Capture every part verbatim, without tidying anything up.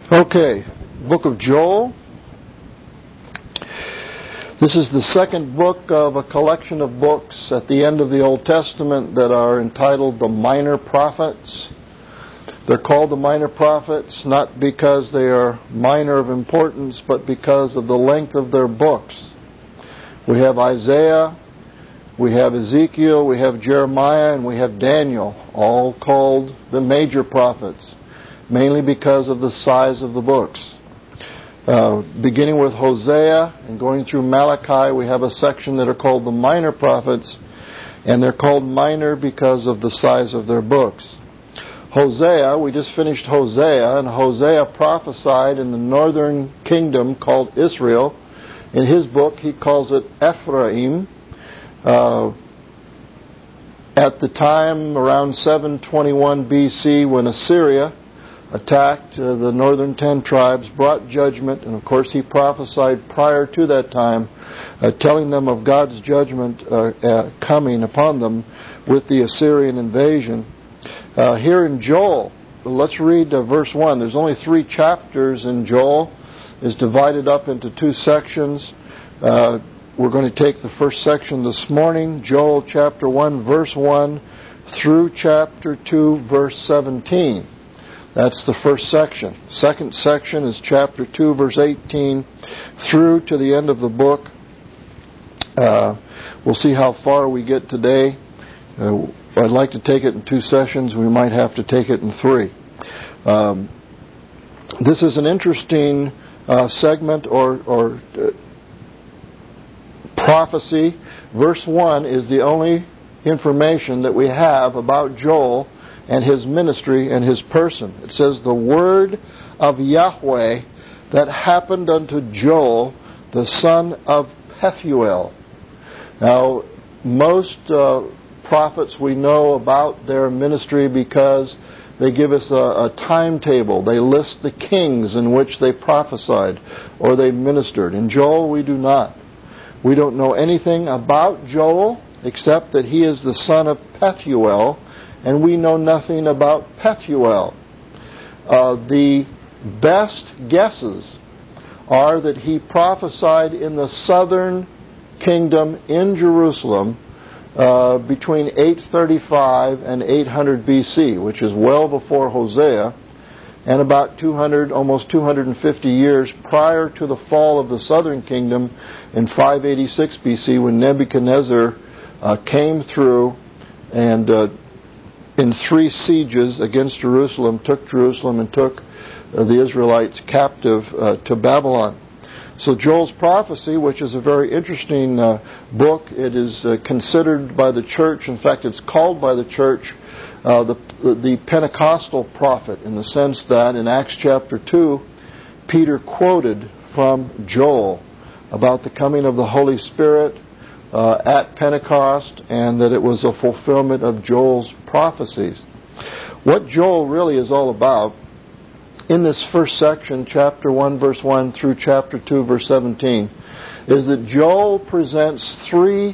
Okay, Book of Joel. This is the second book of a collection of books at the end of the Old Testament that are entitled the Minor Prophets. They're called the Minor Prophets not because they are minor of importance, but because of the length of their books. We have Isaiah, we have Ezekiel, we have Jeremiah, and we have Daniel, all called the major prophets, mainly because of the size of the books. Uh, beginning with Hosea and going through Malachi, we have a section that are called the minor prophets, and they're called minor because of the size of their books. Hosea, we just finished Hosea, and Hosea prophesied in the northern kingdom called Israel. In his book, he calls it Ephraim. Uh, at the time, around seven twenty-one B C, when Assyria attacked uh, the northern ten tribes, brought judgment, and of course he prophesied prior to that time, uh, telling them of God's judgment uh, uh, coming upon them with the Assyrian invasion. Uh, here in Joel, let's read uh, verse one. There's only three chapters in Joel. It's divided up into two sections. Uh, we're going to take the first section this morning, Joel chapter one, verse one, through chapter two, verse seventeen. That's the first section. Second section is chapter two, verse eighteen, through to the end of the book. Uh, we'll see how far we get today. Uh, I'd like to take it in two sessions. We might have to take it in three. Um, this is an interesting uh, segment or, or uh, prophecy. Verse one is the only information that we have about Joel and his ministry and his person. It says, the word of Yahweh that happened unto Joel, the son of Pethuel. Now, most uh, prophets we know about their ministry because they give us a, a timetable. They list the kings in which they prophesied or they ministered. In Joel, we do not. We don't know anything about Joel except that he is the son of Pethuel, and we know nothing about Pethuel. Uh, the best guesses are that he prophesied in the southern kingdom in Jerusalem uh, between eight thirty-five and eight hundred B C, which is well before Hosea, and about two hundred, almost two hundred fifty years prior to the fall of the southern kingdom in five eighty-six B C, when Nebuchadnezzar uh, came through and uh, in three sieges against Jerusalem, took Jerusalem and took uh, the Israelites captive uh, to Babylon. So Joel's prophecy, which is a very interesting uh, book, it is uh, considered by the church, in fact it's called by the church uh, the, the Pentecostal prophet, in the sense that in Acts chapter two, Peter quoted from Joel about the coming of the Holy Spirit Uh, at Pentecost, and that it was a fulfillment of Joel's prophecies. What Joel really is all about, in this first section, chapter one, verse one, through chapter two, verse seventeen, is that Joel presents three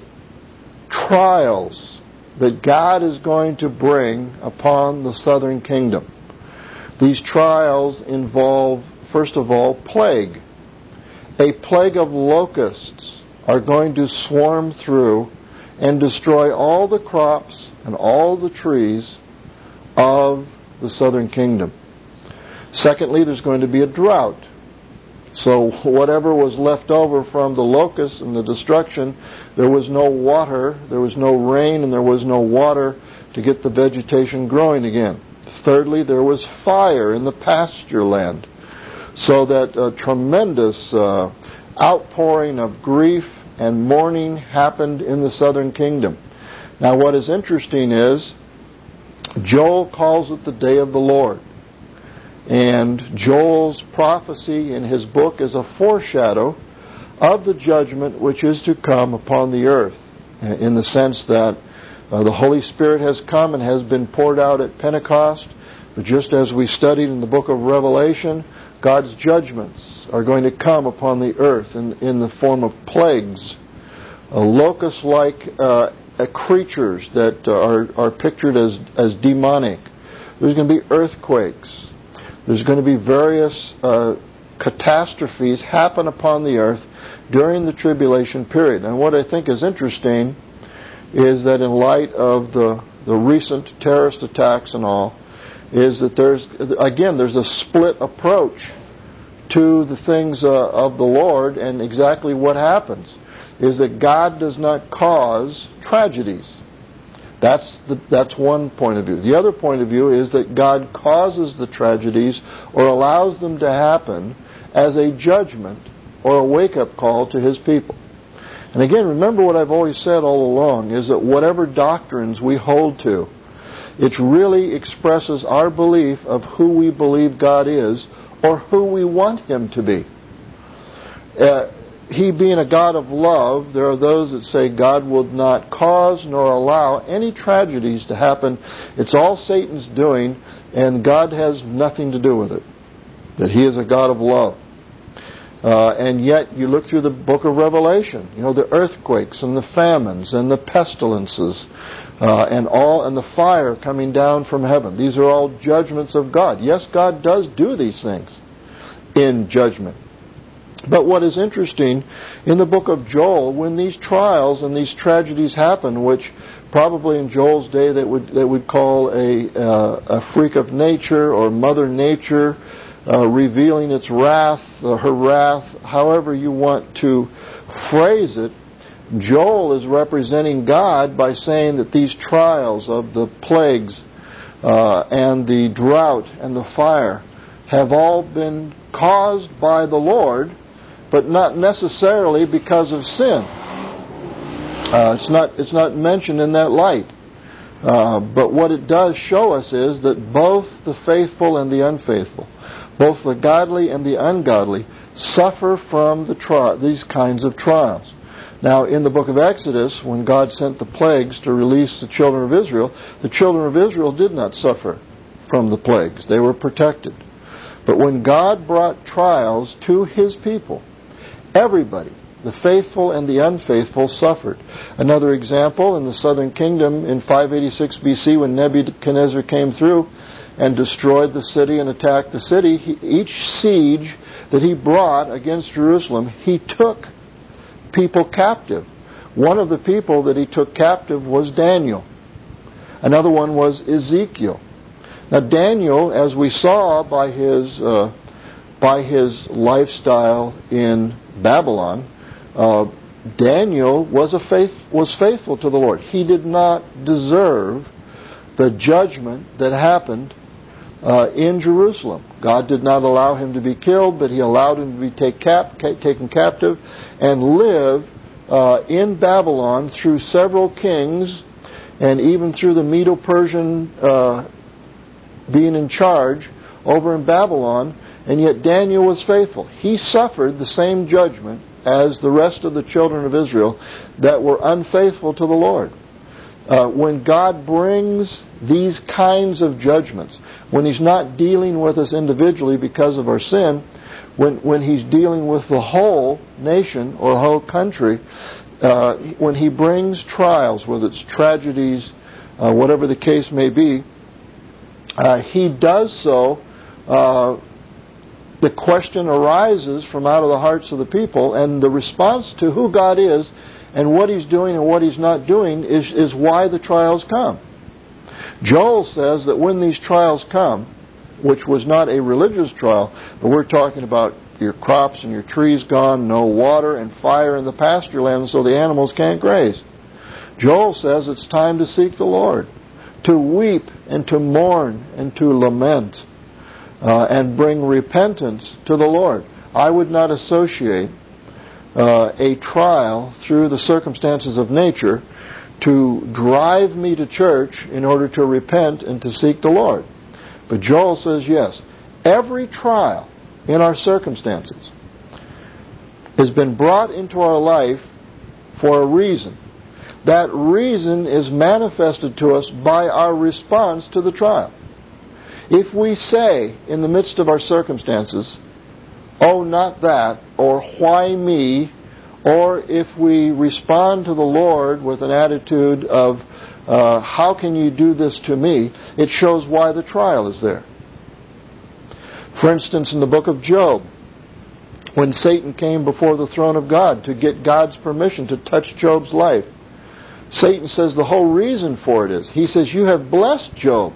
trials that God is going to bring upon the southern kingdom. These trials involve, first of all, plague. A plague of locusts are going to swarm through and destroy all the crops and all the trees of the southern kingdom. Secondly, there's going to be a drought. So whatever was left over from the locusts and the destruction, there was no water, there was no rain, and there was no water to get the vegetation growing again. Thirdly, there was fire in the pasture land, so that a tremendous uh, outpouring of grief and mourning happened in the southern kingdom. Now, what is interesting is Joel calls it the day of the Lord. And Joel's prophecy in his book is a foreshadow of the judgment which is to come upon the earth, in the sense that uh, the Holy Spirit has come and has been poured out at Pentecost. But just as we studied in the book of Revelation, God's judgments are going to come upon the earth in, in the form of plagues, uh, locust-like uh, uh, creatures that are, are pictured as, as demonic. There's going to be earthquakes. There's going to be various uh, catastrophes happen upon the earth during the tribulation period. And what I think is interesting is that in light of the, the recent terrorist attacks and all, is that there's, again, there's a split approach to the things uh, of the Lord, and exactly what happens is that God does not cause tragedies. That's the, that's one point of view. The other point of view is that God causes the tragedies or allows them to happen as a judgment or a wake-up call to His people. And again, remember what I've always said all along, is that whatever doctrines we hold to, it really expresses our belief of who we believe God is or who we want Him to be. Uh, he being a God of love, there are those that say God will not cause nor allow any tragedies to happen. It's all Satan's doing, and God has nothing to do with it. That He is a God of love. Uh, and yet, you look through the book of Revelation, you know, the earthquakes and the famines and the pestilences uh, and all and the fire coming down from heaven. These are all judgments of God. Yes, God does do these things in judgment. But what is interesting, in the book of Joel, when these trials and these tragedies happen, which probably in Joel's day they would they would call a uh, a freak of nature or Mother Nature, uh, revealing its wrath, uh, her wrath, however you want to phrase it, Joel is representing God by saying that these trials of the plagues uh, and the drought and the fire have all been caused by the Lord, but not necessarily because of sin. Uh, it's not it's not mentioned in that light. Uh, but what it does show us is that both the faithful and the unfaithful, both the godly and the ungodly, suffer from the tri- these kinds of trials. Now, in the book of Exodus, when God sent the plagues to release the children of Israel, the children of Israel did not suffer from the plagues. They were protected. But when God brought trials to His people, everybody, the faithful and the unfaithful, suffered. Another example, in the southern kingdom in five eighty-six B C, when Nebuchadnezzar came through and destroyed the city and attacked the city, he, each siege that he brought against Jerusalem, he took people captive. One of the people that he took captive was Daniel. Another one was Ezekiel. Now Daniel, as we saw by his uh, by his lifestyle in Babylon, uh, Daniel was a faith was faithful to the Lord. He did not deserve the judgment that happened uh, in Jerusalem. God did not allow him to be killed, but He allowed him to be take cap, taken captive and live uh, in Babylon through several kings, and even through the Medo-Persian uh, being in charge over in Babylon, and yet Daniel was faithful. He suffered the same judgment as the rest of the children of Israel that were unfaithful to the Lord. Uh, when God brings these kinds of judgments, when He's not dealing with us individually because of our sin, when when He's dealing with the whole nation or whole country, uh, when He brings trials, whether it's tragedies, uh, whatever the case may be, uh, He does so. Uh, the question arises from out of the hearts of the people, and the response to who God is and what He's doing and what He's not doing is, is why the trials come. Joel says that when these trials come, which was not a religious trial, but we're talking about your crops and your trees gone, no water and fire in the pasture land, so the animals can't graze. Joel says it's time to seek the Lord, to weep and to mourn and to lament, uh, and bring repentance to the Lord. I would not associate uh, a trial through the circumstances of nature to drive me to church in order to repent and to seek the Lord. But Joel says, yes, every trial in our circumstances has been brought into our life for a reason. That reason is manifested to us by our response to the trial. If we say in the midst of our circumstances, oh, not that, or why me, or if we respond to the Lord with an attitude of, uh, how can you do this to me, it shows why the trial is there. For instance, in the book of Job, when Satan came before the throne of God to get God's permission to touch Job's life, Satan says the whole reason for it is, he says, you have blessed Job.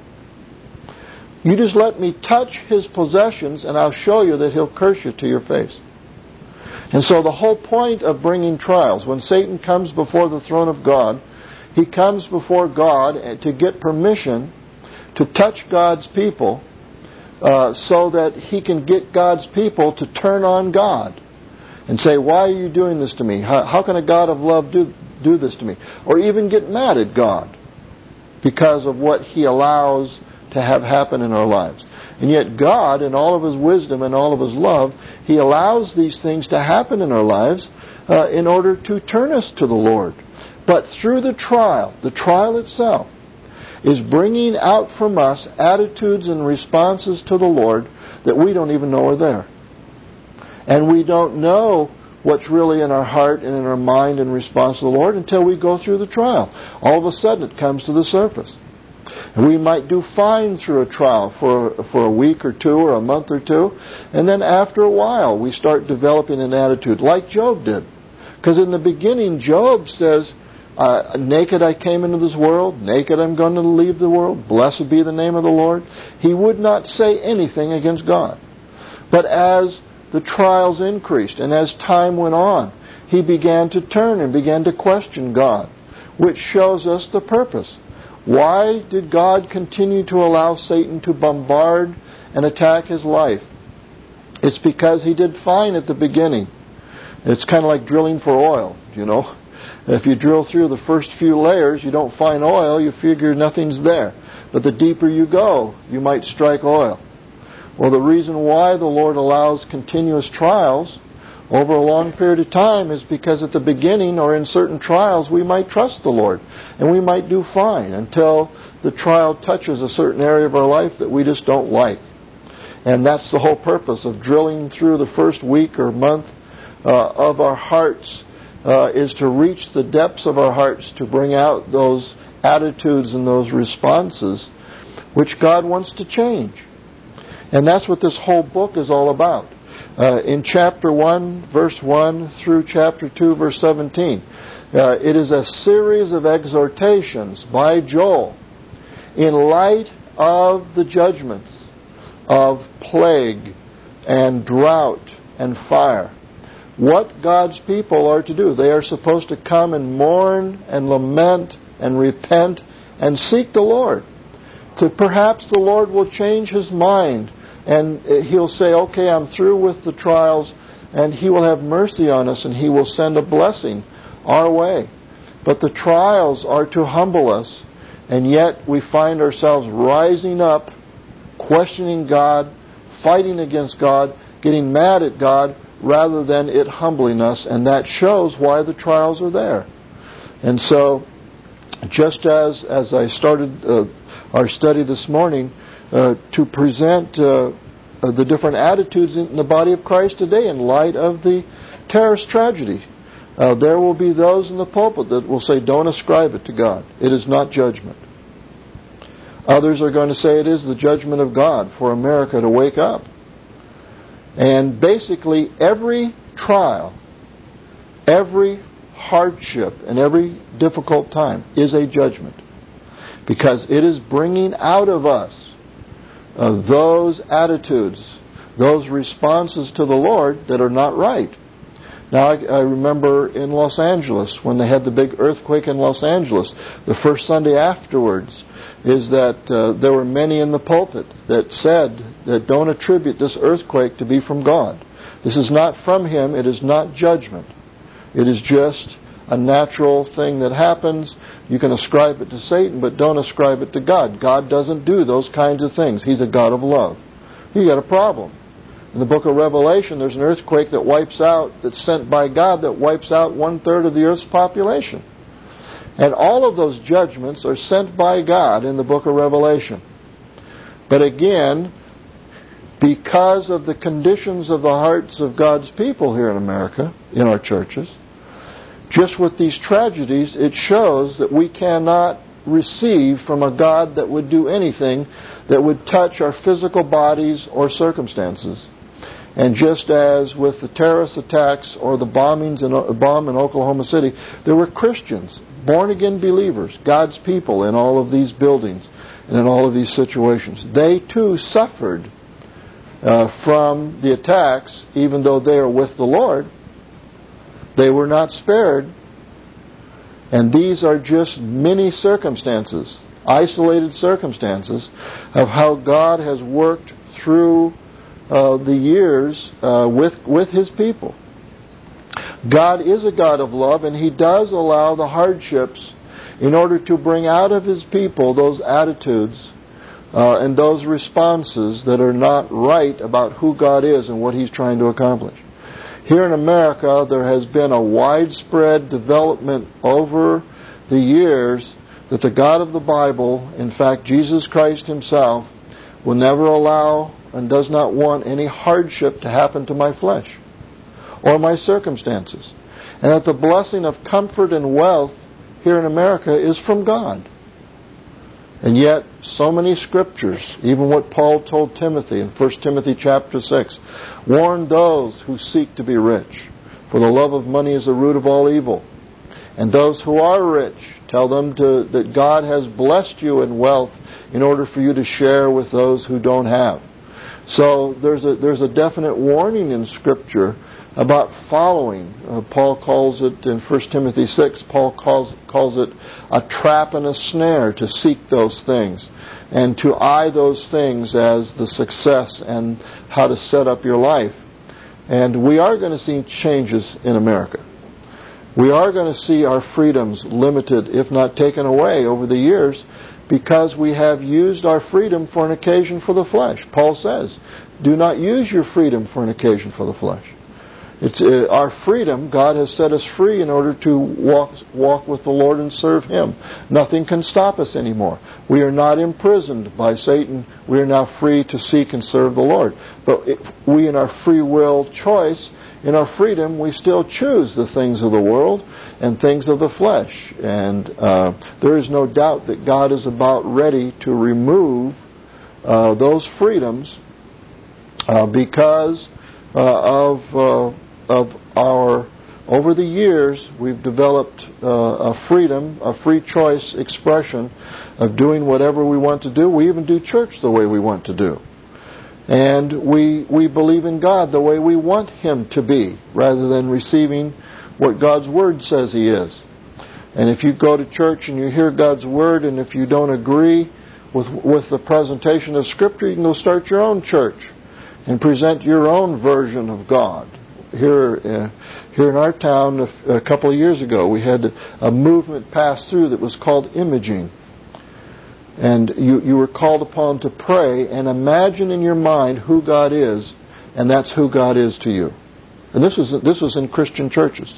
You just let me touch his possessions and I'll show you that he'll curse you to your face. And so the whole point of bringing trials, when Satan comes before the throne of God, he comes before God to get permission to touch God's people uh, so that he can get God's people to turn on God and say, why are you doing this to me? How, how can a God of love do, do this to me? Or even get mad at God because of what he allows to have happen in our lives. And yet God, in all of his wisdom and all of his love, he allows these things to happen in our lives uh, in order to turn us to the Lord. But through the trial, the trial itself is bringing out from us attitudes and responses to the Lord that we don't even know are there. And we don't know what's really in our heart and in our mind in response to the Lord until we go through the trial. All of a sudden it comes to the surface. And we might do fine through a trial for, for a week or two or a month or two. And then after a while we start developing an attitude like Job did. Because in the beginning Job says, uh, naked I came into this world, naked I'm going to leave the world, blessed be the name of the Lord. He would not say anything against God. But as the trials increased and as time went on, he began to turn and began to question God, which shows us the purpose. Why did God continue to allow Satan to bombard and attack his life? It's because he did fine at the beginning. It's kind of like drilling for oil, you know. If you drill through the first few layers, you don't find oil, you figure nothing's there. But the deeper you go, you might strike oil. Well, the reason why the Lord allows continuous trials over a long period of time is because at the beginning or in certain trials we might trust the Lord and we might do fine until the trial touches a certain area of our life that we just don't like. And that's the whole purpose of drilling through the first week or month uh, of our hearts uh, is to reach the depths of our hearts to bring out those attitudes and those responses which God wants to change. And that's what this whole book is all about. Uh, in chapter one, verse one, through chapter two, verse seventeen, uh, it is a series of exhortations by Joel in light of the judgments of plague and drought and fire. What God's people are to do. They are supposed to come and mourn and lament and repent and seek the Lord. To perhaps the Lord will change his mind and he'll say, okay, I'm through with the trials, and he will have mercy on us and he will send a blessing our way. But the trials are to humble us, and yet we find ourselves rising up, questioning God, fighting against God, getting mad at God, rather than it humbling us, and that shows why the trials are there. And so, just as, as I started uh, our study this morning, Uh, to present uh, uh, the different attitudes in the body of Christ today in light of the terrorist tragedy. Uh, there will be those in the pulpit that will say, don't ascribe it to God. It is not judgment. Others are going to say it is the judgment of God for America to wake up. And basically every trial, every hardship, and every difficult time is a judgment. Because it is bringing out of us Uh, those attitudes, those responses to the Lord that are not right. Now, I, I remember in Los Angeles, when they had the big earthquake in Los Angeles, the first Sunday afterwards, is that uh, there were many in the pulpit that said that don't attribute this earthquake to be from God. This is not from Him. It is not judgment. It is just a natural thing that happens. You can ascribe it to Satan, but don't ascribe it to God. God doesn't do those kinds of things. He's a God of love. You got a problem. In the book of Revelation, there's an earthquake that wipes out, that's sent by God, that wipes out one-third of the earth's population. And all of those judgments are sent by God in the book of Revelation. But again, because of the conditions of the hearts of God's people here in America, in our churches, just with these tragedies, it shows that we cannot receive from a God that would do anything that would touch our physical bodies or circumstances. And just as with the terrorist attacks or the bombings in, bomb in Oklahoma City, there were Christians, born-again believers, God's people in all of these buildings and in all of these situations. They too suffered uh, from the attacks, even though they are with the Lord. They were not spared. And these are just many circumstances, isolated circumstances, of how God has worked through uh, the years uh, with, with His people. God is a God of love, and He does allow the hardships in order to bring out of His people those attitudes uh, and those responses that are not right about who God is and what He's trying to accomplish. Here in America, there has been a widespread development over the years that the God of the Bible, in fact, Jesus Christ Himself, will never allow and does not want any hardship to happen to my flesh or my circumstances. And that the blessing of comfort and wealth here in America is from God. And yet, so many scriptures, even what Paul told Timothy in First Timothy chapter six, warn those who seek to be rich, for the love of money is the root of all evil. And those who are rich, tell them to, that God has blessed you in wealth in order for you to share with those who don't have. So there's a, there's a definite warning in Scripture about following. Uh, Paul calls it, in First Timothy six, Paul calls, calls it a trap and a snare to seek those things and to eye those things as the success and how to set up your life. And we are going to see changes in America. We are going to see our freedoms limited, if not taken away, over the years, because we have used our freedom for an occasion for the flesh. Paul says, do not use your freedom for an occasion for the flesh. It's uh, our freedom. God has set us free in order to walk walk with the Lord and serve Him. Nothing can stop us anymore. We are not imprisoned by Satan. We are now free to seek and serve the Lord. But if we, in our free will choice, in our freedom, we still choose the things of the world and things of the flesh. And uh, there is no doubt that God is about ready to remove uh, those freedoms uh, because uh, of uh, of our, over the years, we've developed uh, a freedom, a free choice expression of doing whatever we want to do. We even do church the way we want to do. And we we believe in God the way we want Him to be, rather than receiving what God's Word says He is. And if you go to church and you hear God's Word, and if you don't agree with with the presentation of Scripture, you can go start your own church and present your own version of God. Here, uh, here in our town, a, a couple of years ago, we had a movement pass through that was called imaging. And you, you were called upon to pray and imagine in your mind who God is, and that's who God is to you. And this was this was in Christian churches.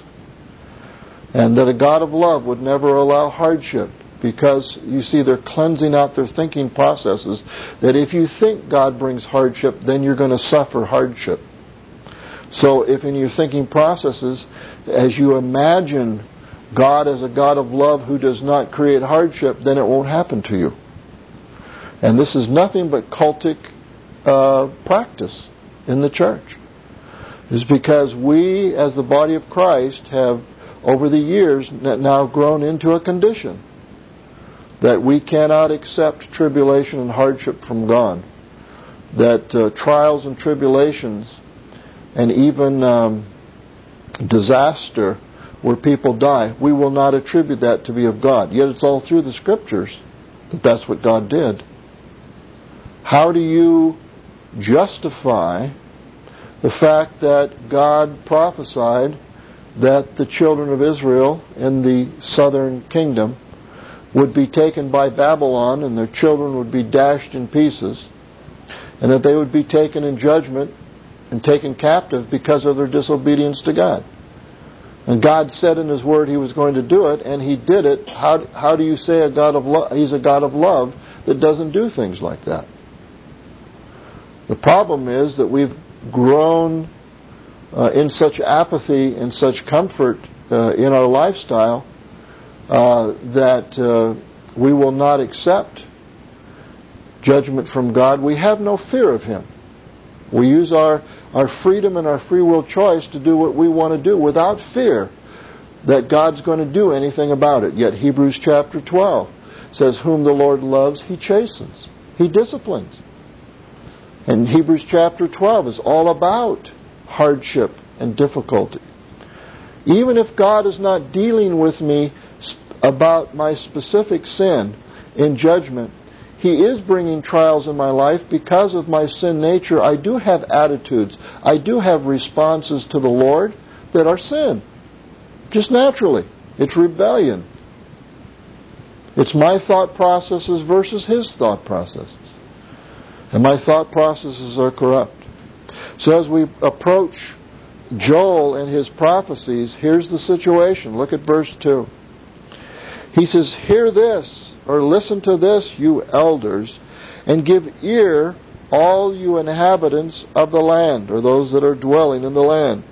And that a God of love would never allow hardship, because you see they're cleansing out their thinking processes, that if you think God brings hardship, then you're going to suffer hardship. So if in your thinking processes, as you imagine God as a God of love who does not create hardship, then it won't happen to you. And this is nothing but cultic uh, practice in the church. It's because we, as the body of Christ, have over the years now grown into a condition that we cannot accept tribulation and hardship from God. That uh, trials and tribulations and even um, disaster where people die, we will not attribute that to be of God. Yet it's all through the Scriptures that that's what God did. How do you justify the fact that God prophesied that the children of Israel in the southern kingdom would be taken by Babylon and their children would be dashed in pieces, and that they would be taken in judgment and taken captive because of their disobedience to God? And God said in His Word He was going to do it, and He did it. How, how do you say a God of lo- He's a God of love that doesn't do things like that? The problem is that we've grown uh, in such apathy and such comfort uh, in our lifestyle uh, that uh, we will not accept judgment from God. We have no fear of Him. We use our, our freedom and our free will choice to do what we want to do without fear that God's going to do anything about it. Yet Hebrews chapter twelve says, whom the Lord loves, He chastens. He disciplines. And Hebrews chapter twelve is all about hardship and difficulty. Even if God is not dealing with me about my specific sin in judgment, He is bringing trials in my life because of my sin nature. I do have attitudes. I do have responses to the Lord that are sin. Just naturally. It's rebellion. It's my thought processes versus His thought processes. And my thought processes are corrupt. So as we approach Joel and his prophecies, here's the situation. Look at verse two. He says, hear this, or listen to this, you elders, and give ear, all you inhabitants of the land, or those that are dwelling in the land.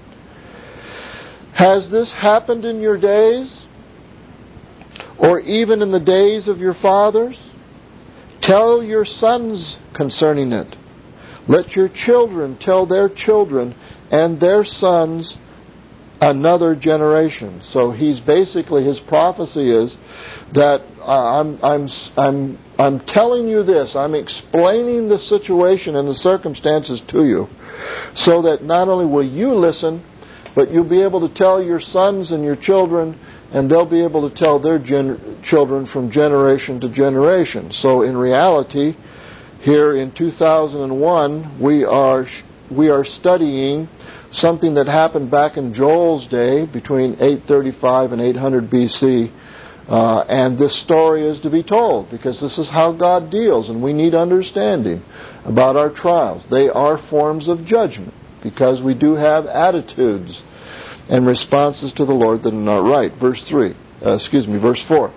Has this happened in your days, or even in the days of your fathers? Tell your sons concerning it. Let your children tell their children and their sons another generation. So he's basically, his prophecy is that uh, I'm, I'm, I'm, I'm telling you this, I'm explaining the situation and the circumstances to you, so that not only will you listen, but you'll be able to tell your sons and your children, and they'll be able to tell their gen- children from generation to generation. So in reality, here in two thousand one, we are we are studying something that happened back in Joel's day, between eight thirty-five and eight hundred B C, uh, and this story is to be told, because this is how God deals, and we need understanding about our trials. They are forms of judgment, because we do have attitudes and responses to the Lord that are not right. Verse three, uh, excuse me, verse four.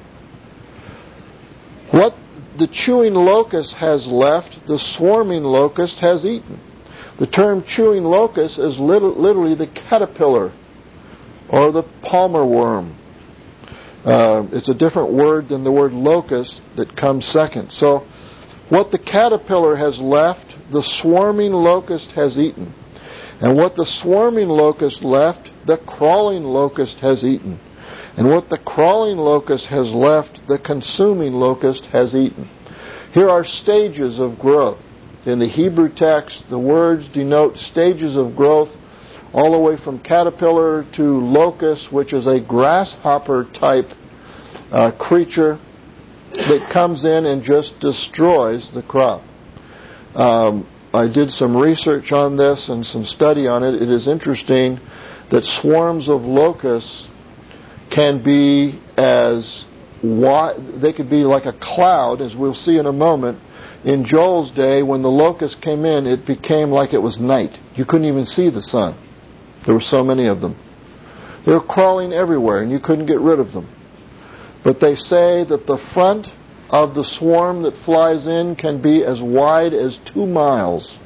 What the chewing locust has left, the swarming locust has eaten. The term chewing locust is literally the caterpillar or the palmer worm. Uh, it's a different word than the word locust that comes second. So what the caterpillar has left, the swarming locust has eaten. And what the swarming locust left, the crawling locust has eaten. And what the crawling locust has left, the consuming locust has eaten. Here are stages of growth. In the Hebrew text, the words denote stages of growth all the way from caterpillar to locust, which is a grasshopper type uh, creature that comes in and just destroys the crop. Um, I did some research on this and some study on it. It is interesting that swarms of locusts can be as wide, they could be like a cloud, as we'll see in a moment. In Joel's day, when the locusts came in, it became like it was night. You couldn't even see the sun. There were so many of them. They were crawling everywhere, and you couldn't get rid of them. But they say that the front of the swarm that flies in can be as wide as two miles.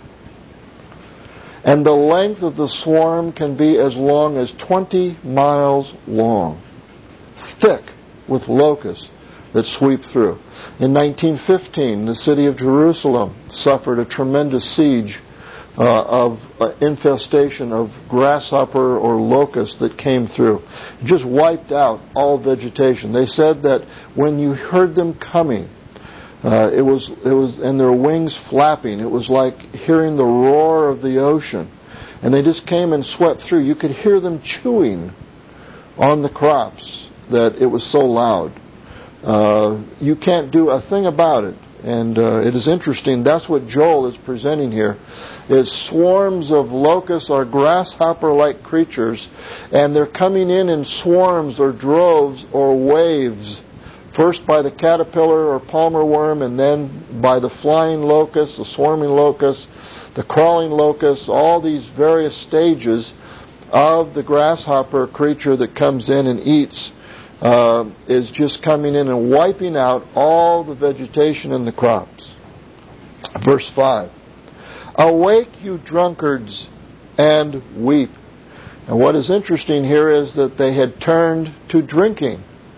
And the length of the swarm can be as long as twenty miles long. Thick with locusts that sweep through. In nineteen fifteen, the city of Jerusalem suffered a tremendous siege uh, of uh, infestation of grasshopper or locust that came through. It just wiped out all vegetation. They said that when you heard them coming, uh, it was it was and their wings flapping. It was like hearing the roar of the ocean, and they just came and swept through. You could hear them chewing on the crops. That it was so loud. Uh, you can't do a thing about it. And uh, it is interesting, that's what Joel is presenting here, is swarms of locusts or grasshopper-like creatures, and they're coming in in swarms or droves or waves, first by the caterpillar or palmer worm, and then by the flying locust, the swarming locust, the crawling locust, all these various stages of the grasshopper creature that comes in and eats. Uh, is just coming in and wiping out all the vegetation in the crops. Verse five. Awake, you drunkards, and weep. And what is interesting here is that they had turned to drinking.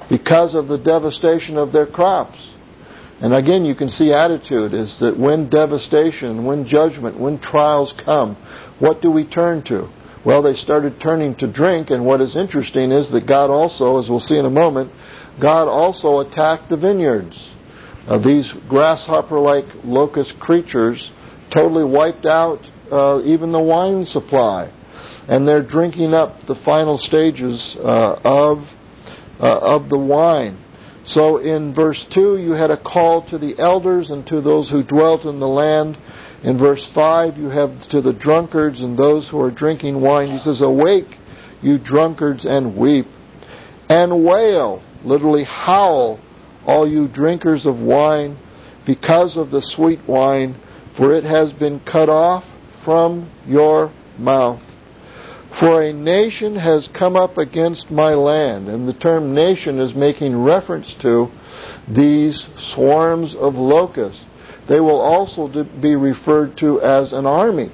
because of the devastation of their crops. And again, you can see attitude is that when devastation, when judgment, when trials come, what do we turn to? Well, they started turning to drink, and what is interesting is that God also, as we'll see in a moment, God also attacked the vineyards. Uh, these grasshopper-like locust creatures totally wiped out uh, even the wine supply. And they're drinking up the final stages uh, of, uh, of the wine. So in verse two, you had a call to the elders and to those who dwelt in the land. In verse five, you have to the drunkards and those who are drinking wine. He says, "Awake, you drunkards, and weep, and wail," literally howl, "all you drinkers of wine, because of the sweet wine, for it has been cut off from your mouth. For a nation has come up against my land." And the term nation is making reference to these swarms of locusts. They will also be referred to as an army.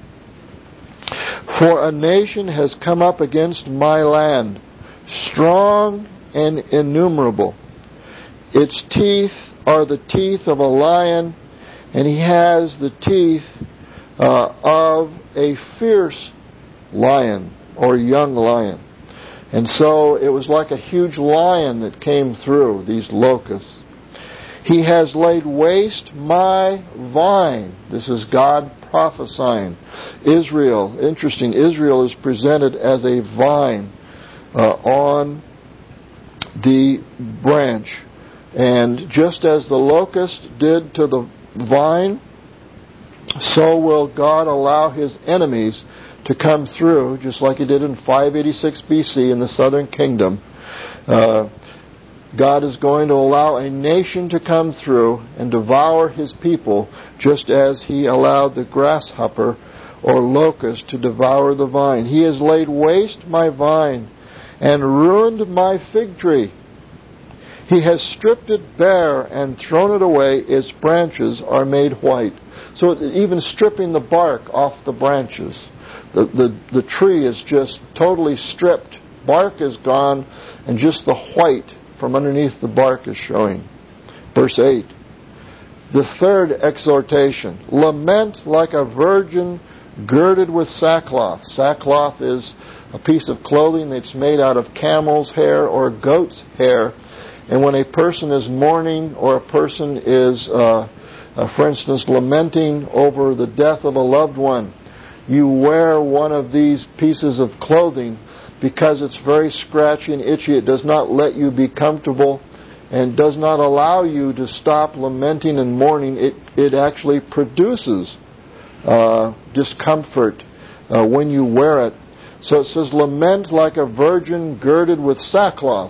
"For a nation has come up against my land, strong and innumerable. Its teeth are the teeth of a lion, and he has the teeth uh, of a fierce lion or young lion." And so it was like a huge lion that came through these locusts. "He has laid waste my vine." This is God prophesying. Israel, interesting, Israel is presented as a vine uh, on the branch. And just as the locust did to the vine, so will God allow His enemies to come through, just like He did in five eighty-six B C in the southern kingdom. Uh, God is going to allow a nation to come through and devour His people, just as He allowed the grasshopper or locust to devour the vine. "He has laid waste my vine and ruined my fig tree. He has stripped it bare and thrown it away. Its branches are made white." So even stripping the bark off the branches. The, the, the tree is just totally stripped. Bark is gone, and just the white from underneath the bark is showing. Verse eight. The third exhortation. "Lament like a virgin girded with sackcloth." Sackcloth is a piece of clothing that's made out of camel's hair or goat's hair. And when a person is mourning or a person is, uh, uh, for instance, lamenting over the death of a loved one, you wear one of these pieces of clothing because it's very scratchy and itchy. It does not let you be comfortable and does not allow you to stop lamenting and mourning. It, it actually produces uh, discomfort uh, when you wear it. So it says, "Lament like a virgin girded with sackcloth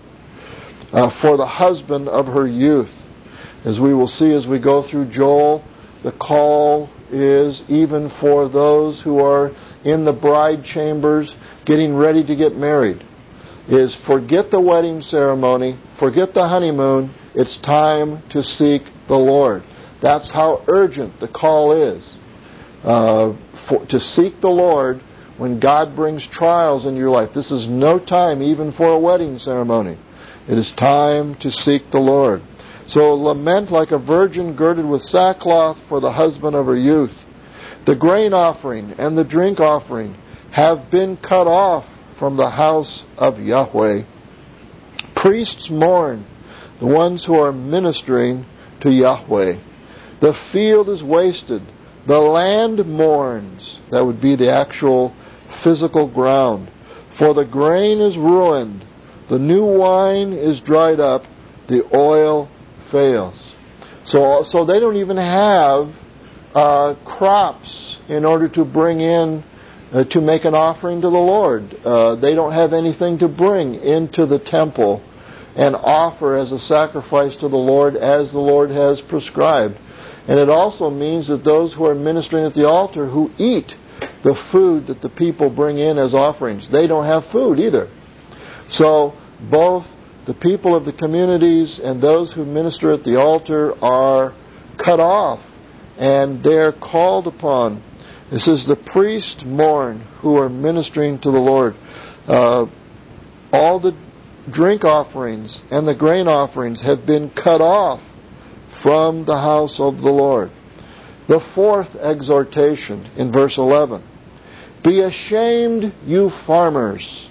uh, for the husband of her youth." As we will see as we go through Joel, the call is even for those who are in the bride chambers getting ready to get married, is forget the wedding ceremony, forget the honeymoon, it's time to seek the Lord. That's how urgent the call is. Uh, for, to seek the Lord when God brings trials in your life. This is no time even for a wedding ceremony. It is time to seek the Lord. So lament like a virgin girded with sackcloth for the husband of her youth. The grain offering and the drink offering have been cut off from the house of Yahweh. Priests mourn, the ones who are ministering to Yahweh. The field is wasted. The land mourns. That would be the actual physical ground. For the grain is ruined. The new wine is dried up. The oil fails. So, so they don't even have uh, crops in order to bring in, uh, to make an offering to the Lord. Uh, they don't have anything to bring into the temple and offer as a sacrifice to the Lord as the Lord has prescribed. And it also means that those who are ministering at the altar who eat the food that the people bring in as offerings, they don't have food either. So both the people of the communities and those who minister at the altar are cut off, and they're called upon. This is the priests mourn who are ministering to the Lord. Uh, all the drink offerings and the grain offerings have been cut off from the house of the Lord. The fourth exhortation in verse eleven. Be ashamed, you farmers.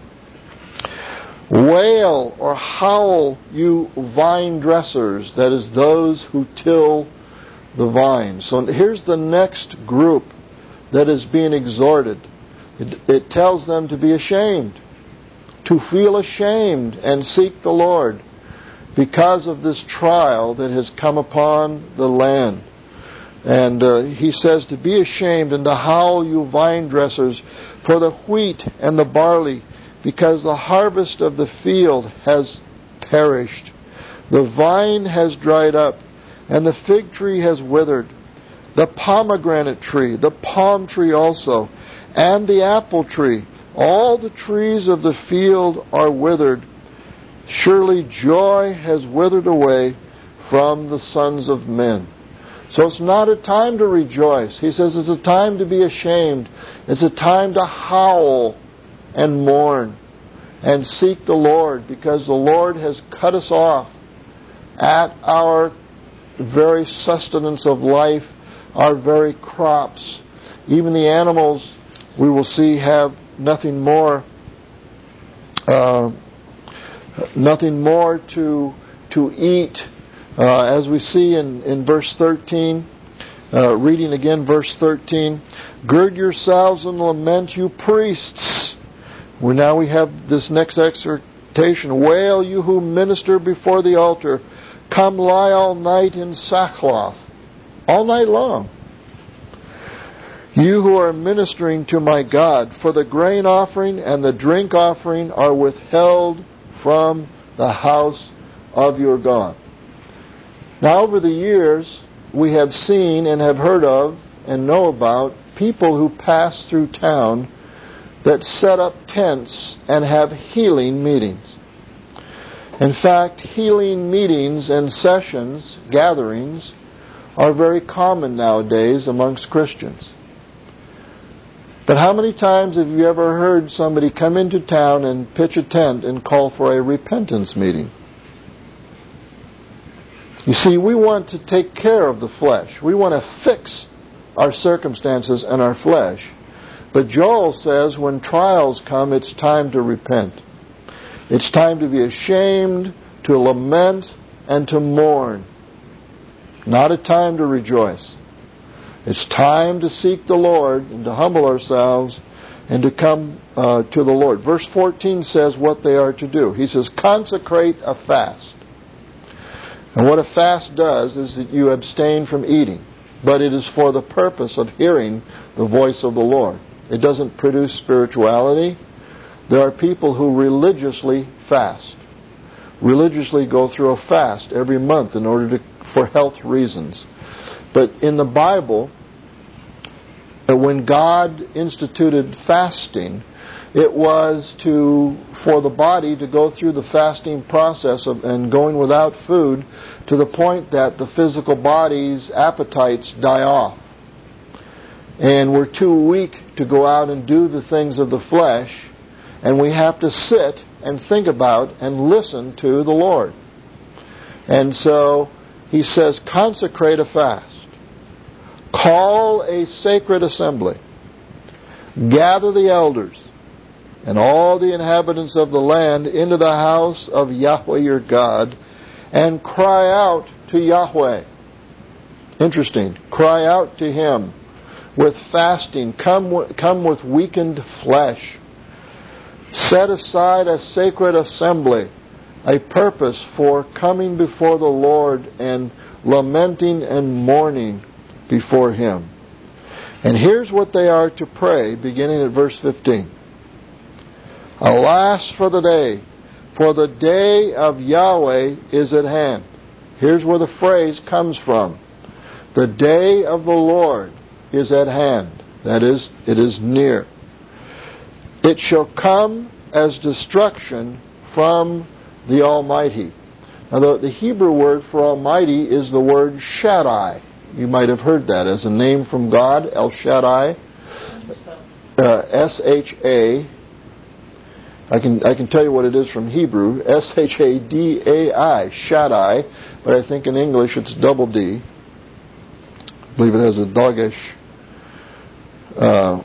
Wail or howl, you vine dressers, that is, those who till the vine. So here's the next group that is being exhorted. It, it tells them to be ashamed, to feel ashamed and seek the Lord because of this trial that has come upon the land. And uh, he says to be ashamed and to howl, you vine dressers, for the wheat and the barley, because the harvest of the field has perished. The vine has dried up, and the fig tree has withered. The pomegranate tree, the palm tree also, and the apple tree, all the trees of the field are withered. Surely joy has withered away from the sons of men. So it's not a time to rejoice. He says it's a time to be ashamed. It's a time to howl and mourn and seek the Lord, because the Lord has cut us off at our very sustenance of life, our very crops. Even the animals, we will see, have nothing more uh, nothing more to to eat. Uh, as we see in, in verse thirteen, uh, reading again verse thirteen, gird yourselves and lament, you priests. Well, now we have this next exhortation. Wail, you who minister before the altar. Come lie all night in sackcloth. All night long. You who are ministering to my God, for the grain offering and the drink offering are withheld from the house of your God. Now, over the years, we have seen and have heard of and know about people who pass through town that set up tents and have healing meetings. In fact, healing meetings and sessions, gatherings, are very common nowadays amongst Christians. But how many times have you ever heard somebody come into town and pitch a tent and call for a repentance meeting? You see, we want to take care of the flesh. We want to fix our circumstances and our flesh. But Joel says when trials come, it's time to repent. It's time to be ashamed, to lament, and to mourn. Not a time to rejoice. It's time to seek the Lord and to humble ourselves and to come uh, to the Lord. Verse fourteen says what they are to do. He says, consecrate a fast. And what a fast does is that you abstain from eating. But it is for the purpose of hearing the voice of the Lord. It doesn't produce spirituality. There are people who religiously fast. Religiously go through a fast every month in order to, for health reasons. But in the Bible, when God instituted fasting, it was to for the body to go through the fasting process of, and going without food to the point that the physical body's appetites die off. And we're too weak to go out and do the things of the flesh, and we have to sit and think about and listen to the Lord. And so he says, consecrate a fast. Call a sacred assembly. Gather the elders and all the inhabitants of the land into the house of Yahweh your God, and cry out to Yahweh. Interesting. Cry out to Him with fasting. Come, come with weakened flesh. Set aside a sacred assembly, a purpose for coming before the Lord and lamenting and mourning before Him. And here's what they are to pray, beginning at verse fifteen. Alas for the day, for the day of Yahweh is at hand. Here's where the phrase comes from. The day of the Lord is at hand. That is, it is near. It shall come as destruction from the Almighty. Now, the, the Hebrew word for Almighty is the word Shaddai. You might have heard that as a name from God, El Shaddai, uh, S H A I can I can tell you what it is from Hebrew, S H A D A I, Shaddai, but I think in English it's double D. I believe it has a dogish. Uh,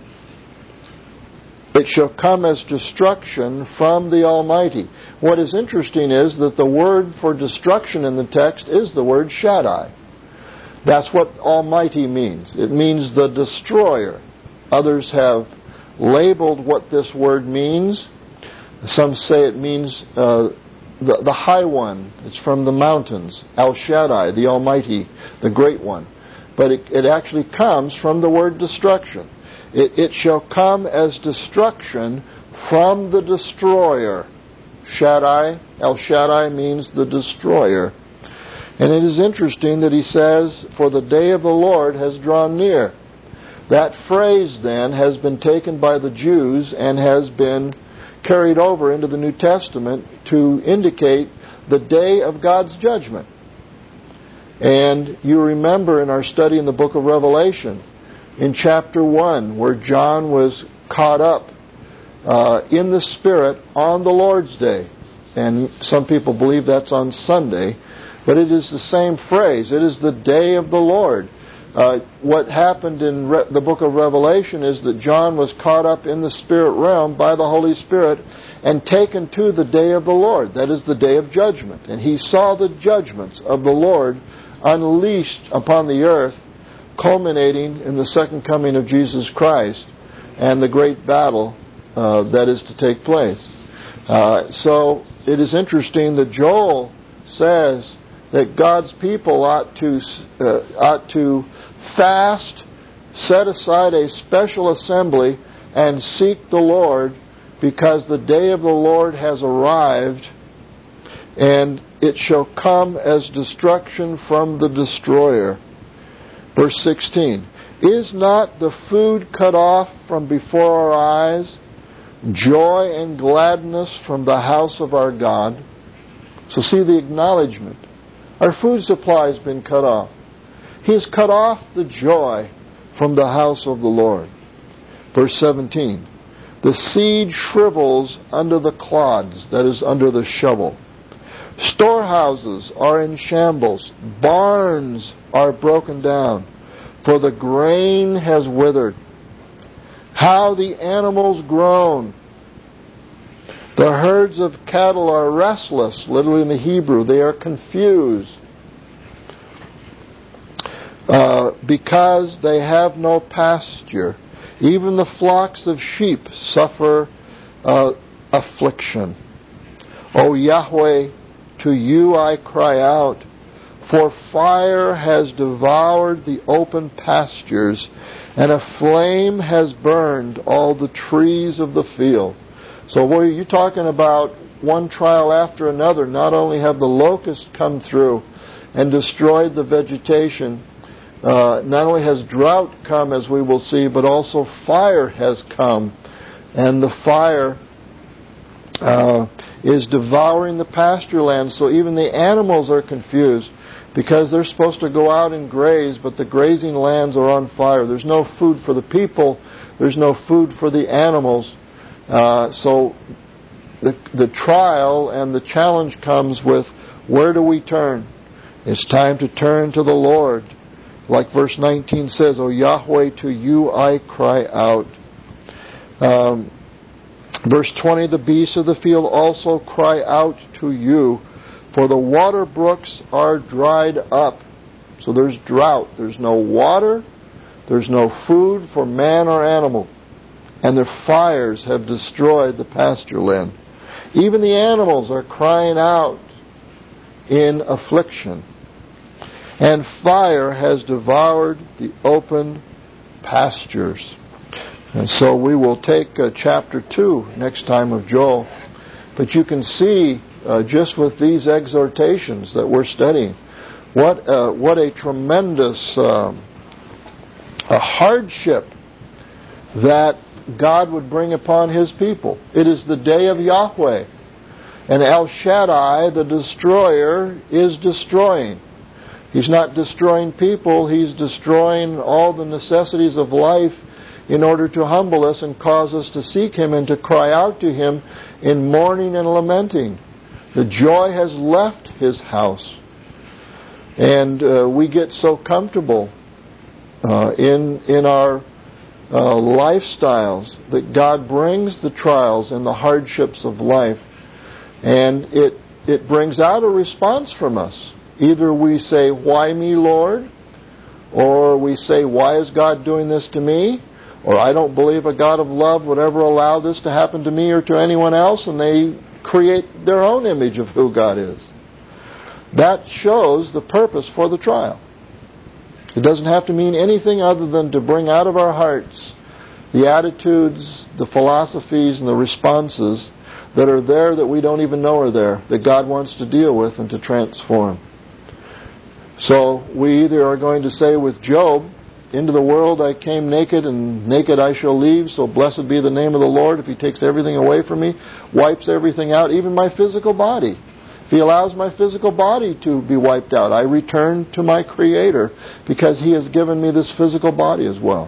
it shall come as destruction from the Almighty. What is interesting is that the word for destruction in the text is the word Shaddai. That's what Almighty means. It means the destroyer. Others have labeled what this word means. Some say it means uh, the, the high one. It's from the mountains. El Shaddai, the Almighty, the great one. But it, it actually comes from the word destruction. It, it shall come as destruction from the destroyer. Shaddai, El Shaddai means the destroyer. And it is interesting that he says, for the day of the Lord has drawn near. That phrase then has been taken by the Jews and has been carried over into the New Testament to indicate the day of God's judgment. And you remember in our study in the book of Revelation, in chapter one, where John was caught up uh, in the Spirit on the Lord's Day. And some people believe that's on Sunday. But it is the same phrase. It is the day of the Lord. Uh, what happened in Re- the book of Revelation is that John was caught up in the spirit realm by the Holy Spirit and taken to the day of the Lord. That is the day of judgment. And he saw the judgments of the Lord unleashed upon the earth, culminating in the second coming of Jesus Christ and the great battle uh, that is to take place. Uh, so it is interesting that Joel says that God's people ought to uh, ought to fast, set aside a special assembly, and seek the Lord, because the day of the Lord has arrived, and it shall come as destruction from the destroyer. Verse sixteen, is not the food cut off from before our eyes, joy and gladness from the house of our God? So see the acknowledgement. Our food supply has been cut off. He has cut off the joy from the house of the Lord. Verse seventeen. The seed shrivels under the clods, that is, under the shovel. Storehouses are in shambles. Barns are broken down, for the grain has withered. How the animals groan. The herds of cattle are restless, literally in the Hebrew. They are confused uh, because they have no pasture. Even the flocks of sheep suffer uh, affliction. O Yahweh, to you I cry out, for fire has devoured the open pastures, and a flame has burned all the trees of the field. So what are you talking about? One trial after another. Not only have the locusts come through and destroyed the vegetation, uh, not only has drought come, as we will see, but also fire has come. And the fire uh, is devouring the pasture land. So even the animals are confused, because they're supposed to go out and graze, but the grazing lands are on fire. There's no food for the people. There's no food for the animals. Uh, so the, the trial and the challenge comes with, where do we turn? It's time to turn to the Lord. Like verse nineteen says, O Yahweh, to you I cry out. Um, verse twenty, the beasts of the field also cry out to you, for the water brooks are dried up. So there's drought. There's no water. There's no food for man or animal. And their fires have destroyed the pasture land. Even the animals are crying out in affliction. And fire has devoured the open pastures. And so we will take uh, chapter two next time of Joel. But you can see, uh, just with these exhortations that we're studying, what, uh, what a tremendous uh, a hardship that God would bring upon His people. It is the day of Yahweh. And El Shaddai, the destroyer, is destroying. He's not destroying people. He's destroying all the necessities of life in order to humble us and cause us to seek Him and to cry out to Him in mourning and lamenting. The joy has left His house. And uh, we get so comfortable uh, in, in our uh, lifestyles that God brings the trials and the hardships of life, and it, it brings out a response from us. Either we say, "Why me, Lord?" Or we say, "Why is God doing this to me?" Or, "I don't believe a God of love would ever allow this to happen to me or to anyone else," and they create their own image of who God is. That shows the purpose for the trial. It doesn't have to mean anything other than to bring out of our hearts the attitudes, the philosophies, and the responses that are there that we don't even know are there, that God wants to deal with and to transform. So we either are going to say with Job, "Into the world I came naked, and naked I shall leave, so blessed be the name of the Lord if He takes everything away from me, wipes everything out, even my physical body. If He allows my physical body to be wiped out, I return to my Creator because He has given me this physical body as well."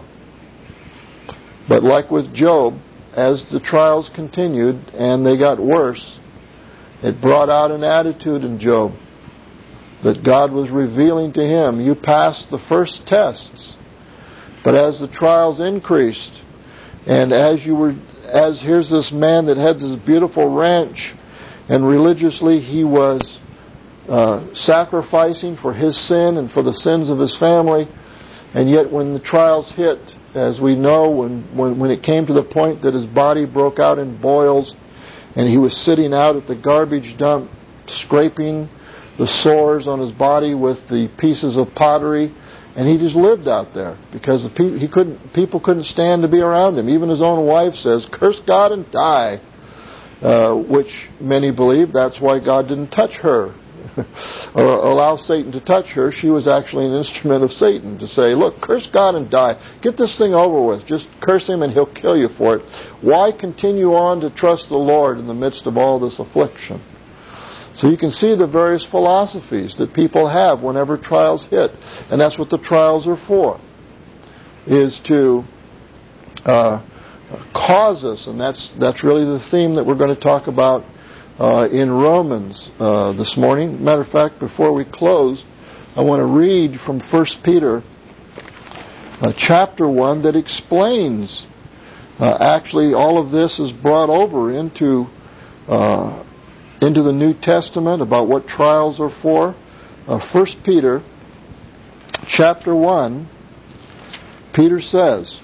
But like with Job, as the trials continued and they got worse, it brought out an attitude in Job that God was revealing to him. You passed the first tests, but as the trials increased, and as you were, as here's this man that had this beautiful ranch, and religiously he was uh, sacrificing for his sin and for the sins of his family, and yet when the trials hit, as we know, when, when, when it came to the point that his body broke out in boils, and he was sitting out at the garbage dump, scraping the sores on his body with the pieces of pottery, and he just lived out there because the pe- he couldn't. People couldn't stand to be around him. Even his own wife says, "Curse God and die," uh, which many believe that's why God didn't touch her or allow Satan to touch her. She was actually an instrument of Satan to say, "Look, curse God and die. Get this thing over with. Just curse Him and He'll kill you for it. Why continue on to trust the Lord in the midst of all this affliction?" So you can see the various philosophies that people have whenever trials hit. And that's what the trials are for, is to uh, cause us. And that's that's really the theme that we're going to talk about uh, in Romans uh, this morning. Matter of fact, before we close, I want to read from First Peter uh, chapter one that explains, uh, actually all of this is brought over into uh, into the New Testament about what trials are for. Uh, First Peter chapter one, Peter says,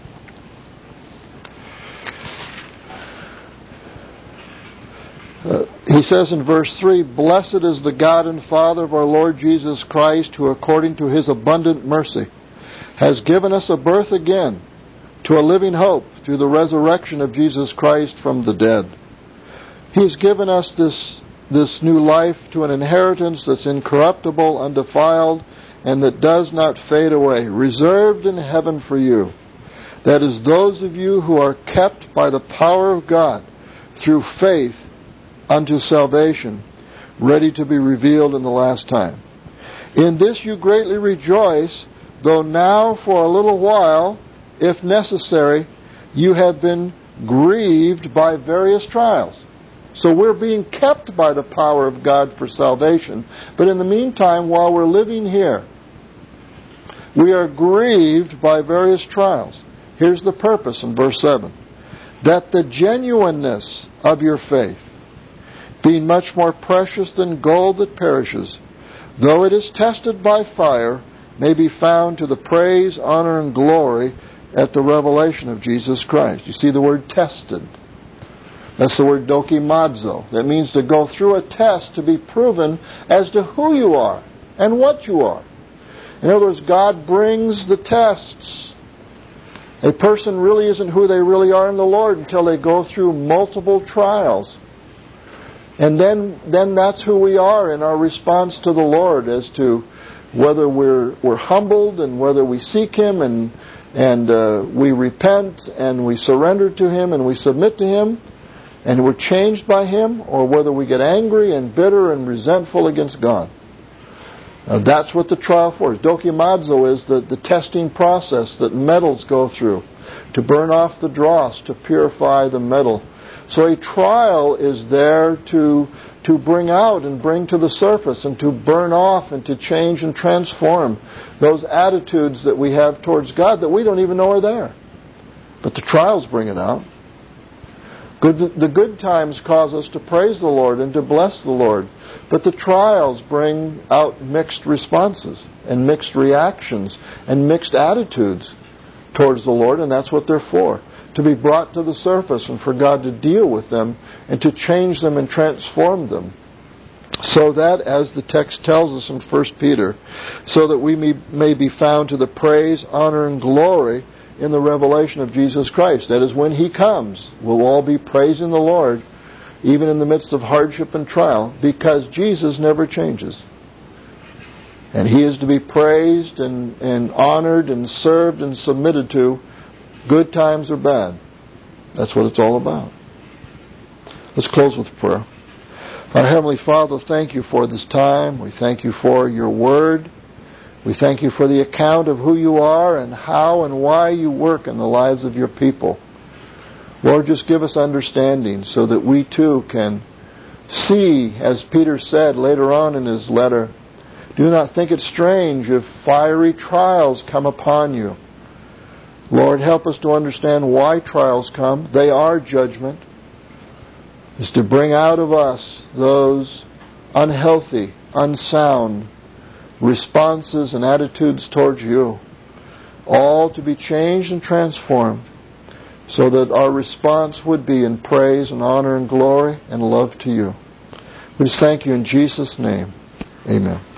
uh, he says in verse three, "Blessed is the God and Father of our Lord Jesus Christ, who according to His abundant mercy has given us a birth again to a living hope through the resurrection of Jesus Christ from the dead. He has given us this, this new life to an inheritance that's incorruptible, undefiled, and that does not fade away, reserved in heaven for you. That is, those of you who are kept by the power of God through faith unto salvation, ready to be revealed in the last time. In this you greatly rejoice, though now for a little while, if necessary, you have been grieved by various trials." So we're being kept by the power of God for salvation. But in the meantime, while we're living here, we are grieved by various trials. Here's the purpose in verse seven. "That the genuineness of your faith, being much more precious than gold that perishes, though it is tested by fire, may be found to the praise, honor, and glory at the revelation of Jesus Christ." You see the word tested. That's the word dokimazo. That means to go through a test to be proven as to who you are and what you are. In other words, God brings the tests. A person really isn't who they really are in the Lord until they go through multiple trials. And then then that's who we are in our response to the Lord, as to whether we're we're humbled and whether we seek Him and, and uh, we repent and we surrender to Him and we submit to Him, and we're changed by Him, or whether we get angry and bitter and resentful against God. Uh, that's what the trial for is. Dokimazo is the, the testing process that metals go through to burn off the dross, to purify the metal. So a trial is there to, to bring out and bring to the surface and to burn off and to change and transform those attitudes that we have towards God that we don't even know are there. But the trials bring it out. Good, the good times cause us to praise the Lord and to bless the Lord. But the trials bring out mixed responses and mixed reactions and mixed attitudes towards the Lord, and that's what they're for. To be brought to the surface and for God to deal with them and to change them and transform them. So that, as the text tells us in First Peter, so that we may, may be found to the praise, honor, and glory in the revelation of Jesus Christ. That is, when He comes, we'll all be praising the Lord, even in the midst of hardship and trial, because Jesus never changes. And He is to be praised and, and honored and served and submitted to, good times or bad. That's what it's all about. Let's close with prayer. Our Heavenly Father, thank You for this time. We thank You for Your Word. We thank You for the account of who You are and how and why You work in the lives of Your people. Lord, just give us understanding so that we too can see, as Peter said later on in his letter, do not think it strange if fiery trials come upon you. Lord, help us to understand why trials come. They are judgment. It's to bring out of us those unhealthy, unsound responses and attitudes towards You, all to be changed and transformed so that our response would be in praise and honor and glory and love to You. We just thank You in Jesus' name. Amen.